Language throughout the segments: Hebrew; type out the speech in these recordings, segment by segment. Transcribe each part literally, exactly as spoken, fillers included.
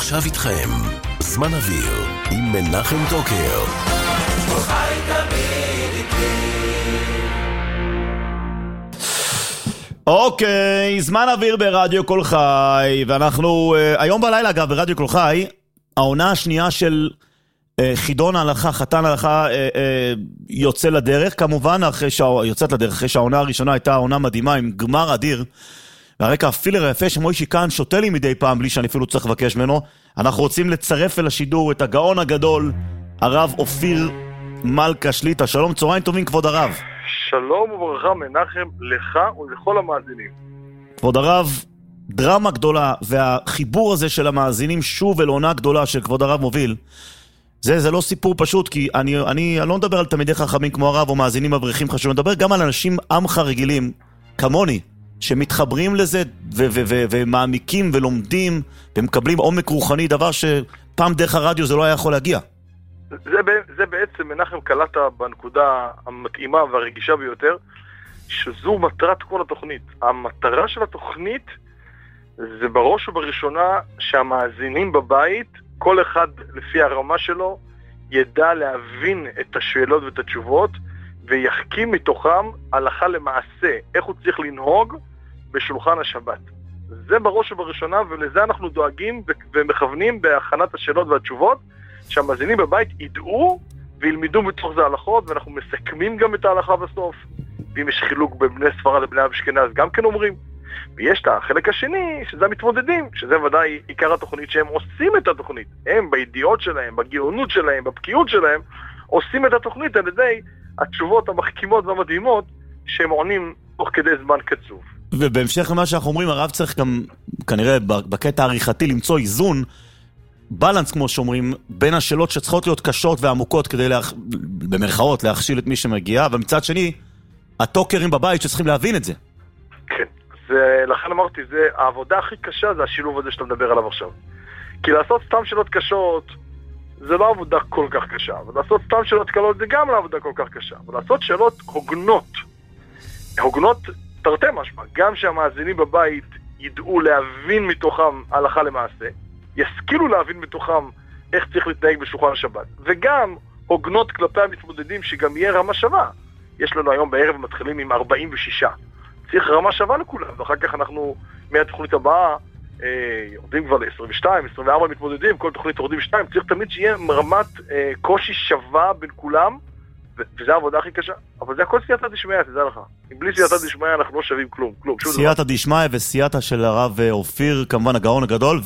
ועכשיו איתכם, זמן אוויר עם מנחם טוקר. כל חי תמיד איתי. אוקיי, זמן אוויר ברדיו כל חי, ואנחנו uh, היום בלילה אגב ברדיו כל חי, העונה השנייה של uh, חידון ההלכה, חתן ההלכה uh, uh, יוצא לדרך, כמובן אחרי שה... יוצאת לדרך, אחרי שהעונה הראשונה הייתה עונה מדהימה עם גמר אדיר, והרקע הפילר היפה שמוישי כאן שותה לי מדי פעם בלי שאני אפילו צריך לבקש ממנו. אנחנו רוצים לצרף אל השידור את הגאון הגדול, הרב אופיר מלכה שליטה. שלום, צהריים טובים כבוד הרב. שלום וברכה מנחם לך ולכל המאזינים. כבוד הרב, דרמה גדולה, והחיבור הזה של המאזינים שוב אל עונה גדולה של כבוד הרב מוביל, זה, זה לא סיפור פשוט, כי אני, אני, אני לא מדבר על תלמידי חכמים כמו הרב או מאזינים מבריחים חשוב, אני מדבר גם על אנשים עמך רגילים, כמוני, שמתחברים לזה ו- ו- ו- ומעמיקים ולומדים ומקבלים עומק רוחני, דבר שפעם דרך הרדיו זה לא היה יכול להגיע. זה, זה בעצם מנחם קלטת בנקודה המתאימה והרגישה ביותר, שזו מטרת כל התוכנית. המטרה של התוכנית זה בראש ובראשונה שהמאזינים בבית, כל אחד לפי הרמה שלו, ידע להבין את השאלות ואת התשובות, ויחכים מתוכם הלכה למעשה, איך הוא צריך לנהוג בשולחן השבת. זה בראש ובראשונה, ולזה אנחנו דואגים ומכוונים בהכנת השאלות והתשובות, שהמאזינים בבית ידעו וילמדו מתוך זה הלכות, ואנחנו מסכמים גם את ההלכה בסוף. ואם יש חילוק בין בני ספרד לבני אשכנז, גם כן אומרים. ויש את החלק השני, שזה המתמודדים, שזה ודאי עיקר התוכנית, שהם עושים את התוכנית. הם בידיעות שלהם, בגאונות שלהם, בבקיאות שלהם, עושים את התוכנית על ידי התשובות המחכימות והמדהימות, שהם עונים תוך כדי זמן קצוב. ובהמשך למה שאנחנו אומרים, הרב צריך גם, כנראה בקטע העריכתי, למצוא איזון, בלנס כמו שאומרים, בין השאלות שצריכות להיות קשות ועמוקות כדי, לה, במרכאות, להכשיל את מי שמגיע, ומצד שני, הטוקרים בבית שצריכים להבין את זה. כן, זה, לכן אמרתי, זה, העבודה הכי קשה זה השילוב הזה שאתה מדבר עליו עכשיו. כי לעשות סתם שאלות קשות, זה לא עבודה כל כך קשה, ולעשות סתם שאלות קלות זה גם לא עבודה כל כך קשה, ולעשות שאלות הוגנות, הוגנות תרתי משמע, גם שהמאזינים בבית ידעו להבין מתוכם הלכה למעשה, ישכילו להבין מתוכם איך צריך להתנהג בשולחן השבת, וגם הוגנות כלפי המתמודדים שגם יהיה רמה שווה. יש לנו היום בערב מתחילים עם ארבעים ושש, צריך רמה שווה לכולם, ואחר כך אנחנו מהתוכנית הבאה אה, יורדים כבר ל-עשרים ושתיים, עשרים וארבע מתמודדים, כל תוכנית יורדים שתיים, צריך תמיד שיהיה רמת אה, קושי שווה בין כולם, ו- וזה העבודה הכי קשה, אבל זה הכל סייעתא דשמיא, תדע לך. אם בלי סייעתא דשמיא אנחנו לא שווים כלום, כלום. סייעתא דשמיא וסייעתא של הרב אופיר, כמובן הגאון הגדול,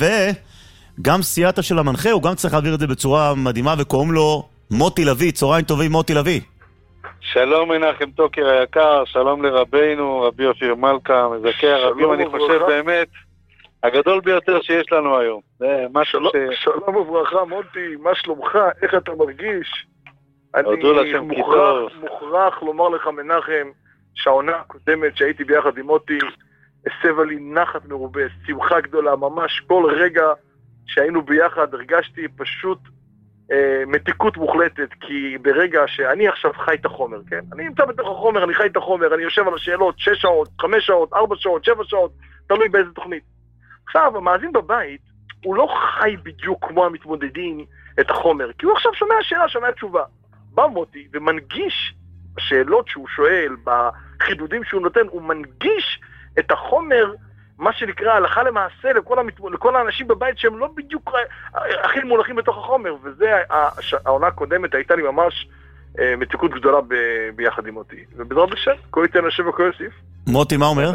וגם סייעתא של המנחה, הוא גם צריך להעביר את זה בצורה מדהימה, וקוראים לו מוטי לוי. צהריים טובים מוטי לוי. שלום מנחם טוקר היקר, שלום לרבינו, רבי אופיר מלכה, מזכה הרבים, אני חושב באמת, הגדול ביותר שיש לנו היום. זה משהו ש... שלום וברכה מוטי, מה שלומך? איך אתה מרגיש? אני מוכרח, מוכרח לומר לך מנחם, שהעונה הקודמת שהייתי ביחד עם מוטי, הסבה לי נחת מרובה, שמחה גדולה, ממש כל רגע שהיינו ביחד הרגשתי פשוט אה, מתיקות מוחלטת, כי ברגע שאני עכשיו חי את החומר, כן? אני נמצא בתוך החומר, אני חי את החומר, אני יושב על השאלות שש שעות, חמש שעות, ארבע שעות, שבע שעות, תלוי באיזה תוכנית. עכשיו, המאזין בבית, הוא לא חי בדיוק כמו המתמודדים את החומר, כי הוא עכשיו שומע שאלה, שומע תשובה. בא מוטי ומנגיש השאלות שהוא שואל, בחידודים שהוא נותן, הוא מנגיש את החומר, מה שנקרא הלכה למעשה, לכל, המת... לכל האנשים בבית שהם לא בדיוק הכי מולכים בתוך החומר, וזה העונה הקודמת הייתה לי ממש אה, מתיקות גדולה ב... ביחד עם מוטי. ובעזרת השם, כה ייתן השם וכה יוסיף. מוטי, מה אומר?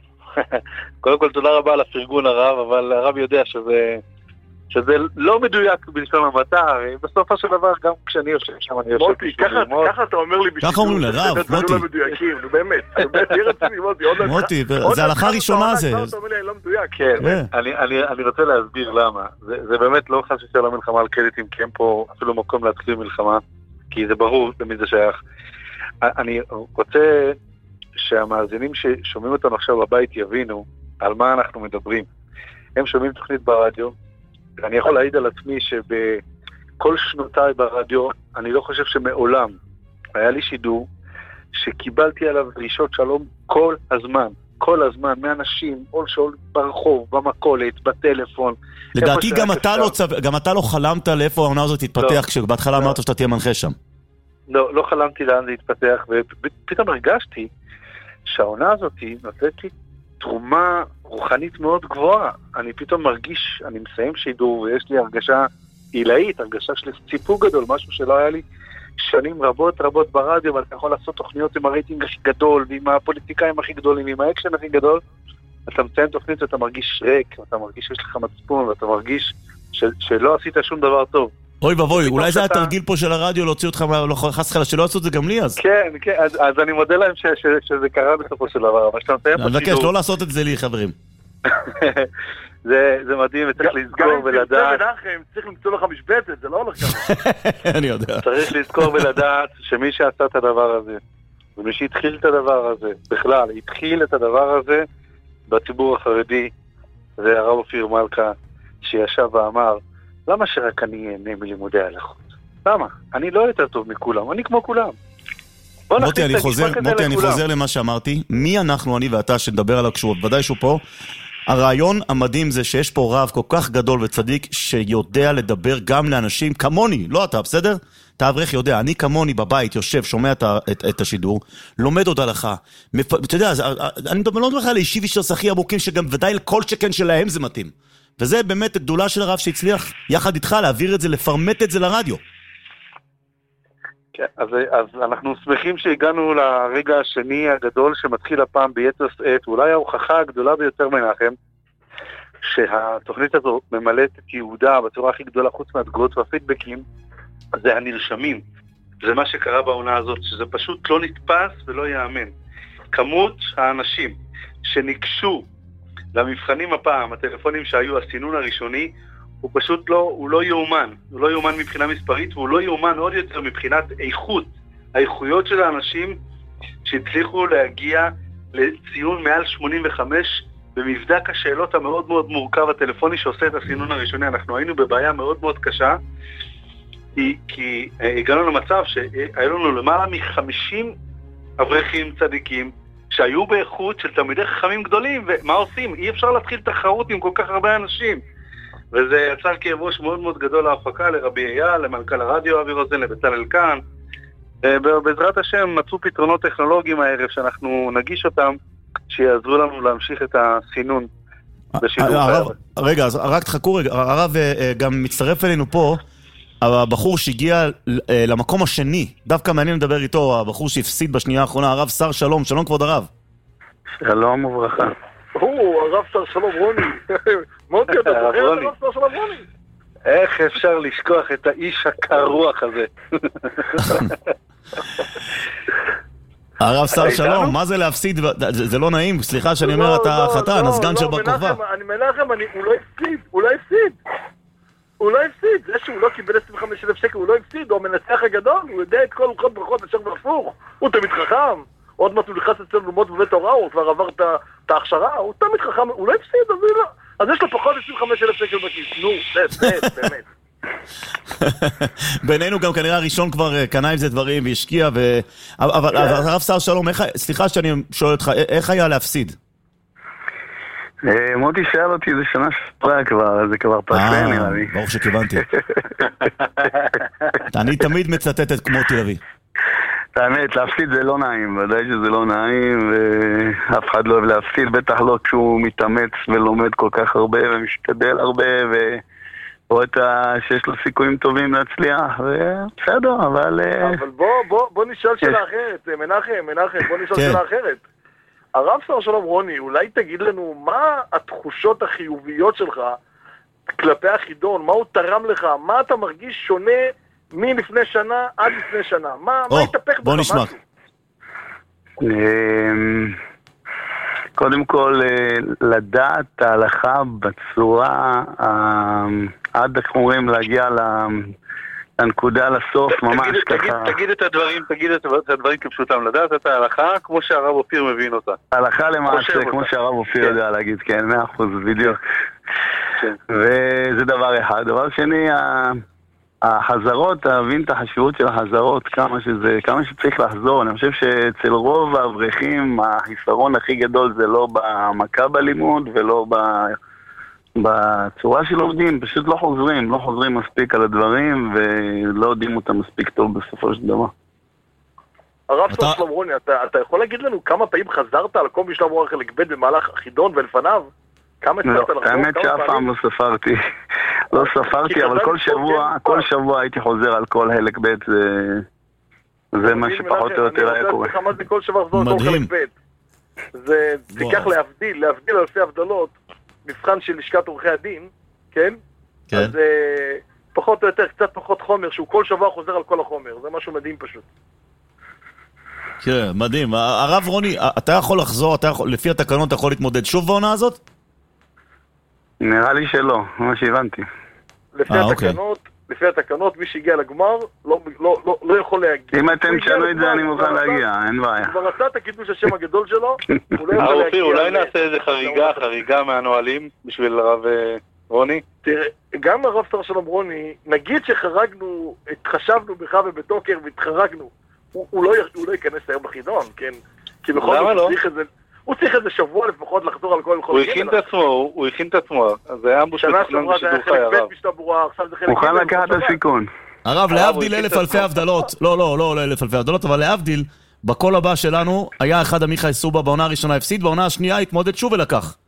קודם כל תודה רבה על הפרגון הרב, אבל הרב יודע שזה שזה לא מדויק בלשון המעטה, בסופו של דבר גם כשאני יושב שם אני יושב מוטי, ככה אתה אומר לי ככה אומרים לרב, מוטי באמת, באמת, תהיה רציני מוטי מוטי, זה הלכה ראשונה זה אני רוצה להסביר למה זה באמת לא חשש של המלחמה על קרדיטים, כי אין פה אפילו מקום להתחיל מלחמה, כי זה ברור למי זה שייך. אני רוצה שהמאזינים ששומעים אותנו עכשיו בבית יבינו על מה אנחנו מדברים. הם שומעים תוכנית ברדיו, ואני יכול להעיד על עצמי שבכל שנותיי ברדיו, אני לא חושב שמעולם היה לי שידור שקיבלתי עליו דרישות שלום כל הזמן. כל הזמן, מאנשים, או שעול ברחוב, במקולת, בטלפון. לדעתי גם אתה, לא, גם אתה לא חלמת לאיפה העונה הזאת תתפתח, לא, כשבהתחלה לא. אמרת שאתה תהיה מנחה שם. לא, לא חלמתי לאן זה יתפתח, ופתאום הרגשתי שהעונה הזאת נותנת לי תרומה רוחנית מאוד גבוהה. אני פתאום מרגיש, אני מסיים שידור, ויש לי הרגשה עילאית, הרגשה של ציפור גדול, משהו שלא היה לי שנים רבות רבות ברדיו, אבל אתה יכול לעשות תוכניות עם הרייטינג הכי גדול, ועם הפוליטיקאים הכי גדולים, ועם האקשן הכי גדול. אתה מציין תוכנית ואתה מרגיש ריק, ואתה מרגיש שיש לך מצפון, ואתה מרגיש ש- שלא עשית שום דבר טוב. אוי ובוי, אולי זה התרגיל פה של הרדיו להוציא אותך, חס חלה, שלא עשו את זה גם לי אז. כן, כן, אז, אז אני מודה להם ש- ש- שזה קרה בסופו של דבר, אבל שאתה מציין פה שידור. אני מבקש לא לעשות את זה לי, חברים. זה, זה מדהים, וצריך לזכור ולדעת. גם אם תרצה מנחם, צריך למצוא לך משבצת, זה לא הולך ככה. אני יודע. צריך לזכור ולדעת שמי שעשה את הדבר הזה, ומי שהתחיל את הדבר הזה, בכלל, התחיל את הדבר הזה בציבור החרדי, זה הרב אופיר מלכה, שישב ואמר, למה שרק אני אהנה מלימודי ההלכות? למה? אני לא יותר טוב מכולם, אני כמו כולם. מוטי, אני חוזר, מוטי, אני חוזר למה שאמרתי. מי אנחנו, אני ואתה, שנדבר עליו כשהוא, ודאי שהוא פה. הרעיון המדהים זה שיש פה רב כל כך גדול וצדיק שיודע לדבר גם לאנשים כמוני, לא אתה, בסדר? אתה אברך יודע, אני כמוני בבית יושב, שומע את, את, את השידור, לומד עוד הלכה. מפ... אתה יודע, אני לא מדבר לך על אישי וישרס הכי עמוקים, שגם ודאי לכל שכן שלהם זה מתאים. וזה באמת גדולה של הרב שהצליח יחד איתך להעביר את זה, לפרמט את זה לרדיו. כן, אז, אז אנחנו שמחים שהגענו לרגע השני הגדול שמתחיל הפעם ביתר שאת, אולי ההוכחה הגדולה ביותר מנחם, שהתוכנית הזו ממלאת את יהודה בצורה הכי גדולה חוץ מהתגובות והפידבקים, זה הנרשמים. זה מה שקרה בעונה הזאת, שזה פשוט לא נתפס ולא יאמן. כמות האנשים שניגשו למבחנים הפעם, הטלפונים שהיו הסינון הראשוני, הוא פשוט לא, הוא לא יאומן. הוא לא יאומן מבחינה מספרית, והוא לא יאומן עוד יותר מבחינת איכות. האיכויות של האנשים שהצליחו להגיע לציון מעל שמונים וחמש במבדק השאלות המאוד מאוד מורכב הטלפוני שעושה את הסינון הראשוני. אנחנו היינו בבעיה מאוד מאוד קשה, כי, כי הגענו למצב שהיו לנו למעלה מ-חמישים אברכים צדיקים שהיו באיכות של תלמידי חכמים גדולים, ומה עושים? אי אפשר להתחיל תחרות עם כל כך הרבה אנשים. וזה יצר כאב ראש מאוד מאוד גדול להפקה, לרבי אייל, למנכ"ל הרדיו אבי רוזן, לבצלאל קאהן. בעזרת השם מצאו פתרונות טכנולוגיים הערב שאנחנו נגיש אותם, שיעזרו לנו להמשיך את הסינון בשידור. רגע, אז רק תחכו רגע, הרב גם מצטרף אלינו פה, הבחור שהגיע למקום השני, דווקא מעניין לדבר איתו, הבחור שהפסיד בשנייה האחרונה, הרב שר שלום, שלום כבוד הרב. שלום וברכה. הוא, הרב שר שלום רוני. מאוד גדול, אתה זוכר את הרב שר שלום רוני? איך אפשר לשכוח את האיש הקרוח הזה? הרב שר שלום, מה זה להפסיד? זה לא נעים, סליחה שאני אומר את החתן, הסגן שבקובה. אני מנחם, הוא לא הפסיד, הוא לא הפסיד. הוא לא הפסיד, זה שהוא לא קיבל עשרים וחמישה אלף שקל, הוא לא הפסיד, הוא המנצח הגדול, הוא יודע את כל לוחות ברכות אשר והפוך, הוא תמיד חכם, עוד מעט הוא נכנס אצלנו ללמוד בבית הוראה, הוא כבר עבר את ההכשרה, הוא תמיד חכם, הוא לא הפסיד, אז, לא. אז יש לו פחות עשרים וחמישה אלף שקל בכיס, נו, באמת, באמת. בינינו גם כנראה הראשון כבר קנה עם זה דברים והשקיע, ו... אבל הרב שר שלום, סליחה שאני שואל אותך, איך היה להפסיד? מוטי שאל אותי, זה שנה שפרה כבר, זה כבר פסה נראה לי. ברוך שכיוונתי. אני תמיד מצטט את כמו תל אביב. האמת, להפסיד זה לא נעים, ודאי שזה לא נעים, ואף אחד לא אוהב להפסיד, בטח לא כשהוא מתאמץ ולומד כל כך הרבה ומשתדל הרבה, ורואה שיש לו סיכויים טובים להצליח, ובסדר, אבל... אבל בוא נשאל שאלה אחרת, מנחם, מנחם, בוא נשאל שאלה אחרת. הרב שר שלום רוני, אולי תגיד לנו מה התחושות החיוביות שלך כלפי החידון, מה הוא תרם לך, מה אתה מרגיש שונה מלפני שנה עד לפני שנה, מה התהפך בך משהו? קודם כל, לדעת ההלכה בצורה, עד איך אומרים להגיע לנקודה לסוף, ממש ככה. תגיד את הדברים, תגיד את הדברים כפשוטם, לדעת את ההלכה כמו שהרב אופיר מבין אותה. ההלכה למעשה, כמו שהרב אופיר יודע להגיד, כן, מאה אחוז, בדיוק. וזה דבר אחד. דבר שני, החזרות, תבין את החשיבות של החזרות, כמה שזה, כמה שצריך לחזור. אני חושב שאצל רוב האברכים החיסרון הכי גדול זה לא במכה בלימוד ולא ב... בצורה של עובדים, פשוט לא חוזרים, לא חוזרים מספיק על הדברים ולא יודעים אותם מספיק טוב בסופו של דבר. הרב אתה... שלום רוני, אתה, אתה יכול להגיד לנו כמה פעמים חזרת על כל משלב אורך חלק ב' במהלך החידון ולפניו? כמה הצלחת לחזור? האמת שאף פעם לא ספרתי, לא ספרתי, אבל כל שבוע, כל שבוע הייתי חוזר על כל חלק ב', זה מה שפחות או יותר היה קורה. אני רוצה להגיד לך כל שבוע לחזור על כל חלק ב'. זה תיקח להבדיל, להבדיל אלפי הבדלות, מבחן של לשכת עורכי הדין, כן? כן. אז פחות או יותר, קצת פחות חומר, שהוא כל שבוע חוזר על כל החומר, זה משהו מדהים פשוט. כן, מדהים. הרב רוני, אתה יכול לחזור, אתה יכול, לפי התקנון אתה יכול להתמודד שוב בעונה הזאת? נראה לי שלא, מה שהבנתי. לפי 아, התקנות, אוקיי. לפי התקנות, מי שהגיע לגמר לא, לא, לא, לא יכול להגיע. אם אתם תשאלו את זה, אני מוכן להגיע, אין בעיה. כבר עשה את הקידוש השם הגדול שלו, הוא לא יכול להגיע. אופיר, אולי נעשה איזה חריגה, חריגה מהנועלים בשביל הרב רוני? תראה, גם הרב שר שלום רוני, נגיד שחרגנו, התחשבנו בך ובטוקר והתחרגנו, הוא, הוא, לא, הוא לא ייכנס היום בחידון, כן? כי בכל זאת הוא צריך איזה... הוא צריך איזה שבוע לפחות לחזור על כל... הוא הכין את עצמו, הוא הכין את עצמו. זה היה אמבוש מצלם בשידור חי, הרב. מוכן לקחת את הסיכון. הרב, להבדיל אלף אלפי הבדלות, לא, לא, לא אלף אלפי הבדלות, אבל להבדיל, בכל הבא שלנו, היה אחד עמיחי סובה בעונה הראשונה הפסיד, בעונה השנייה התמודד שוב ולקח.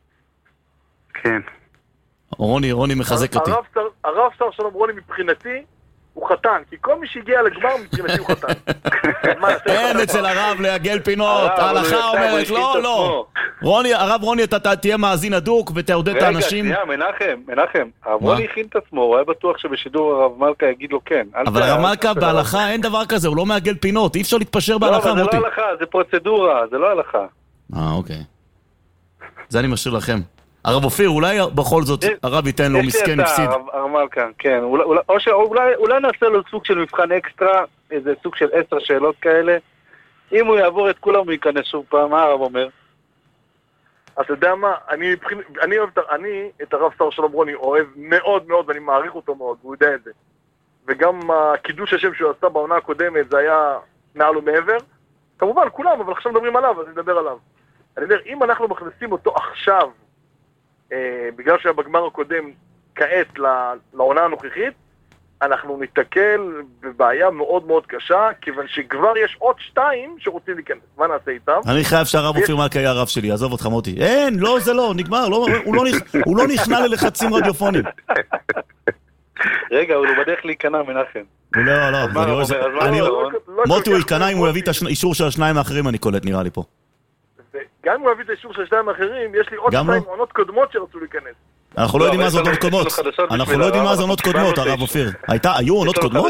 כן. רוני, רוני מחזק אותי. הרב שר שלום רוני מבחינתי, הוא חתן, כי כל מי שהגיע לגמר מבחינתי הוא חתן. אין אצל הרב להגל פינות, ההלכה אומרת, לא, לא. רוני, הרב רוני, אתה תהיה מאזין הדוק ותעודד את האנשים. רגע, שנייה, מנחם, מנחם. הרב רוני הכין את עצמו, הוא היה בטוח שבשידור הרב מלכה יגיד לו כן. אבל הרב מלכה בהלכה אין דבר כזה, הוא לא מעגל פינות, אי אפשר להתפשר בהלכה, מוטי. לא, אבל זה לא הלכה, זה פרוצדורה, זה לא הלכה. אה, אוקיי. זה אני משאיר לכם. הרב אופיר, אולי בכל זאת הרב ייתן לו מסכן הפסיד. הרב מלכה, כן. אולי נעשה לו סוג של מבחן אקסטרה, איזה סוג של עשר שאלות כאלה. אם הוא יעבור את כולם הוא ייכנס שוב פעם, מה הרב אומר? אתה יודע מה, אני אוהב את הרב שר שלום רוני, אוהב מאוד מאוד ואני מעריך אותו מאוד, הוא יודע את זה. וגם הקידוש השם שהוא עשה בעונה הקודמת זה היה מעל ומעבר. כמובן כולם, אבל עכשיו מדברים עליו, אז נדבר עליו. אני אומר, אם אנחנו מכניסים אותו עכשיו, בגלל שהיה בגמר הקודם כעת לעונה הנוכחית, אנחנו ניתקל בבעיה מאוד מאוד קשה, כיוון שכבר יש עוד שתיים שרוצים להיכנס. מה נעשה איתם? אני חייב שהרב אופיר מלכה היה הרב שלי, עזוב אותך מוטי. אין, לא, זה לא, נגמר, הוא לא נכנע ללחצים רדיופונים. רגע, הוא לא בדרך להיכנע, מנחם. לא, לא, מוטי הוא ייכנע אם הוא יביא את האישור של השניים האחרים, אני קולט, נראה לי פה. גם אם הוא יביא את האישור של השניים האחרים, יש לי עוד שתיים עונות קודמות שרצו להיכנס. אנחנו לא יודעים מה זה עונות קודמות. אנחנו לא יודעים מה זה עונות קודמות, הרב אופיר. היו עונות קודמות?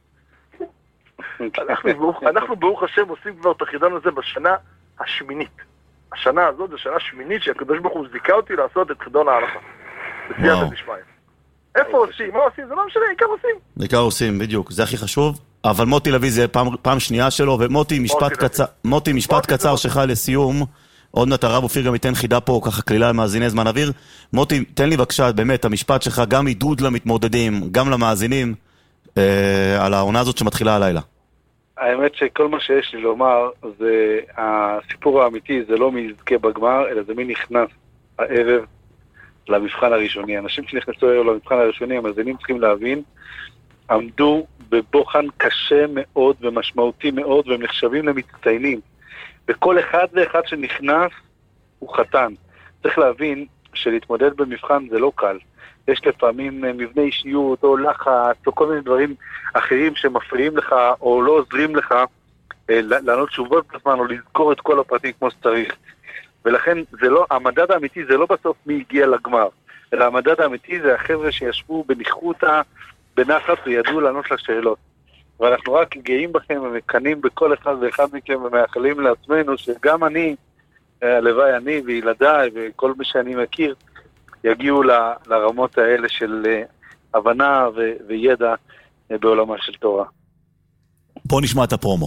אנחנו ברוך השם עושים כבר את החידון הזה בשנה השמינית. השנה הזאת זו שנה שמינית שהקדוש ברוך הוא זיכה אותי לעשות את חידון ההלכה. בסייעתא דשמיא. איפה עושים? מה עושים? זה לא משנה, עיקר עושים. עיקר עושים, בדיוק. זה הכי חשוב. אבל מוטי לוי זה פעם שנייה שלו, ומוטי משפט קצר שלך לסיום. עוד מעט הרב אופיר גם ייתן חידה פה, ככה כלילה למאזיני זמן אוויר. מוטי, תן לי בבקשה, באמת, המשפט שלך, גם עידוד למתמודדים, גם למאזינים, אה, על העונה הזאת שמתחילה הלילה. האמת שכל מה שיש לי לומר, זה הסיפור האמיתי, זה לא מי יזכה בגמר, אלא זה מי נכנס הערב למבחן הראשוני. אנשים שנכנסו הערב למבחן הראשוני, המאזינים צריכים להבין, עמדו בבוחן קשה מאוד ומשמעותי מאוד, והם נחשבים למצטיינים. וכל אחד ואחד שנכנס הוא חתן. צריך להבין שלהתמודד במבחן זה לא קל. יש לפעמים מבנה אישיות או לחץ או כל מיני דברים אחרים שמפריעים לך או לא עוזרים לך לענות תשובות בזמן או לזכור את כל הפרטים כמו שצריך. ולכן זה לא, המדד האמיתי זה לא בסוף מי הגיע לגמר, אלא המדד האמיתי זה החבר'ה שישבו בניחותא, בנחת וידעו לענות לשאלות. ואנחנו רק גאים בכם ומקנים בכל אחד ואחד מכם ומאחלים לעצמנו שגם אני, הלוואי אני וילדיי וכל מי שאני מכיר, יגיעו ל, לרמות האלה של הבנה ו, וידע בעולמה של תורה. בוא נשמע את הפרומו.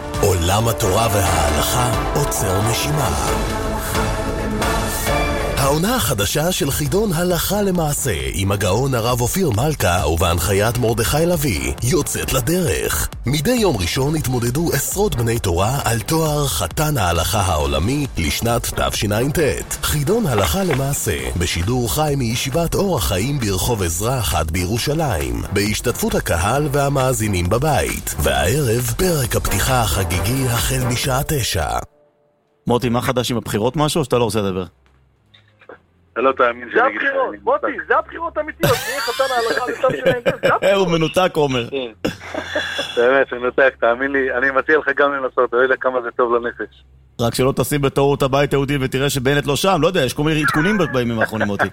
עולם התורה וההלכה עוצר נשימה. העונה החדשה של חידון הלכה למעשה עם הגאון הרב אופיר מלכה ובהנחיית מרדכי לוי יוצאת לדרך. מדי יום ראשון התמודדו עשרות בני תורה על תואר חתן ההלכה העולמי לשנת תשע"ט. חידון הלכה למעשה בשידור חי מישיבת אור החיים ברחוב עזרא אחת בירושלים בהשתתפות הקהל והמאזינים בבית, והערב פרק הפתיחה החגיגי החל משעה תשע. מוטי, מה חדש עם הבחירות משהו או שאתה לא רוצה לדבר? אתה לא תאמין זה הבחירות, מוטי, זה הבחירות האמיתיות, זה חתן ההלכה לצד שלהם, זה הבחירות. הוא מנותק, אומר. באמת, מנותק, תאמין לי, אני מציע לך גם לנסות, אתה יודע כמה זה טוב לנפש. רק שלא תשים בטעות הבית היהודי ותראה שבנט לא שם, לא יודע, יש כל מיני עדכונים בימים האחרונים, מוטי.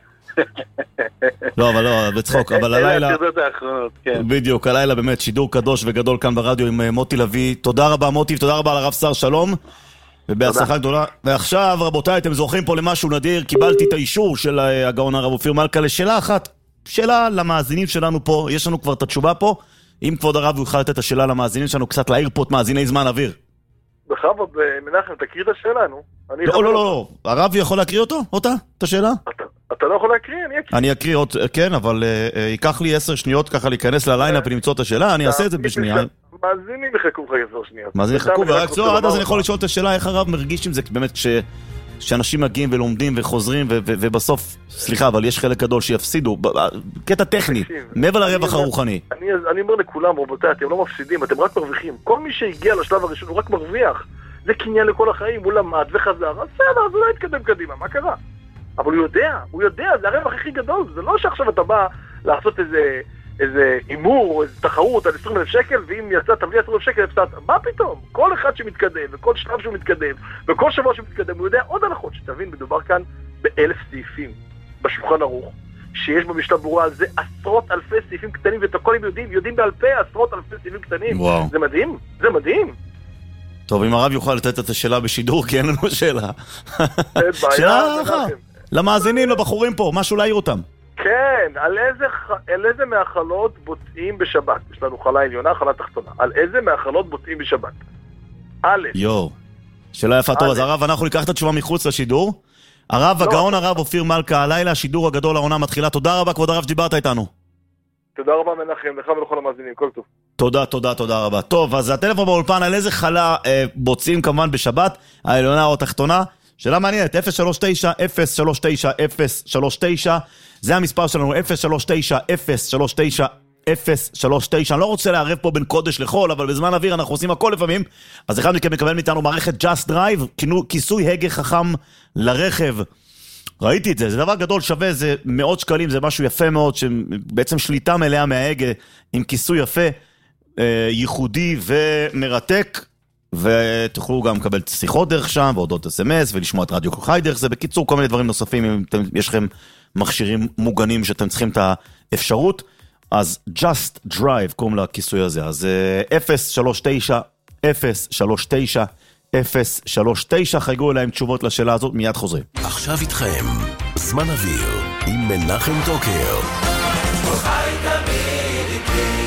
לא, אבל לא, בצחוק, אבל הלילה... בדיוק, הלילה באמת שידור קדוש וגדול כאן ברדיו עם מוטי לוי. תודה רבה מוטי, תודה רבה לרב שר שלום. ובהצלחה גדולה. ועכשיו, רבותיי, אתם זוכרים פה למשהו נדיר, קיבלתי את האישור של הגאון הרב אופיר מלכה לשאלה אחת. שאלה למאזינים שלנו פה, יש לנו כבר את התשובה פה. אם כבוד הרב יוכל לתת את השאלה למאזינים שלנו, קצת להעיר פה את מאזיני זמן אוויר. בכבוד, מנחם, תקריא את השאלה, נו. לא, לא, לא, הרב יכול להקריא אותו? אותה? את השאלה? אתה לא יכול להקריא, אני אקריא. אני אקריא עוד, כן, אבל ייקח לי עשר שניות ככה להיכנס לליינאפ ולמצוא את השאלה, אני אעשה את זה בשנייה. מאזינים יחכו לך עשר שניות. מאזינים יחכו, ורק צוע, עד אז אני יכול לשאול את השאלה איך הרב מרגיש עם זה, באמת כשאנשים מגיעים ולומדים וחוזרים, ובסוף, סליחה, אבל יש חלק גדול שיפסידו, קטע טכני, מעבר לרווח הרוחני. אני אומר לכולם, רבותיי, אתם לא מפסידים, אתם רק מרוויחים. כל מי שהגיע לשלב הראשון הוא רק מרוויח. זה קניין לכל החיים, הוא למד וחזר, אז בסדר, אז הוא לא יתקדם קדימה, מה קרה? אבל הוא יודע, הוא יודע, זה הרווח הכי גדול, זה לא שעכשיו אתה בא לעשות איזה, איזה אימור, איזה תחרות על עשרים אלף שקל, ואם יצאת בלי עשרים אלף שקל, הפסדת, מה פתאום? כל אחד שמתקדם, וכל שלב שהוא מתקדם, וכל שבוע שהוא מתקדם, הוא יודע עוד הנחות, שתבין, מדובר כאן באלף סעיפים, בשולחן ערוך, שיש במשנה ברורה על זה עשרות אלפי סעיפים קטנים, ואת הכל הם יודעים, יודעים בעל פה עשרות אלפי סעיפים קטנים. וואו. זה מדהים, זה מדהים. טוב, אם הרב יוכל לתת את השאלה בשידור, כי אין לנו שאלה. שאלה למאזינים, לבחורים פה, משהו להעיר אותם. כן, על איזה, על איזה מאכלות בוצעים בשבת? יש לנו חלה עליונה, חלה תחתונה. על איזה מאכלות בוצעים בשבת? א', יו, שאלה יפה. טוב, אז הרב, אנחנו ניקח את התשובה מחוץ לשידור. הרב, הגאון הרב אופיר מלכה, הלילה, השידור הגדול, העונה מתחילה. תודה רבה, כבוד הרב, שדיברת איתנו. תודה רבה מנחם, לך ולכל המאזינים, כל טוב. תודה, תודה, תודה רבה. טוב, אז הטלפון באולפן, על איזה חלה אה, בוצעים כמובן בשבת, העליונה או התחתונה? שאלה מעניינת, אפס שלוש תשע אפס שלוש תשע אפס שלוש תשע, זה המספר שלנו, אפס שלוש תשע אפס שלוש תשע אפס שלוש תשע. אני לא רוצה לערב פה בין קודש לחול, אבל בזמן אוויר אנחנו עושים הכל לפעמים. אז אחד מכם מקבל מאיתנו מערכת Just Drive, כיסוי הגה חכם לרכב. ראיתי את זה, זה דבר גדול, שווה, זה מאות שקלים, זה משהו יפה מאוד, שבעצם שליטה מלאה מההגה, עם כיסוי יפה, ייחודי ומרתק, ותוכלו גם לקבל שיחות דרך שם, והודות אס אם אס, ולשמוע את רדיו כל חי דרך זה. בקיצור, כל מיני דברים נוספים, אם אתם, יש לכם מכשירים מוגנים שאתם צריכים את האפשרות, אז Just Drive, קוראים לכיסוי הזה. אז אפס שלוש תשע אפס שלוש תשע אפס שלוש תשע, חייגו אליהם תשובות לשאלה הזאת, מיד חוזרים. עכשיו איתכם, זמן אוויר, עם מנחם טוקר. כל חי תמיד איתי.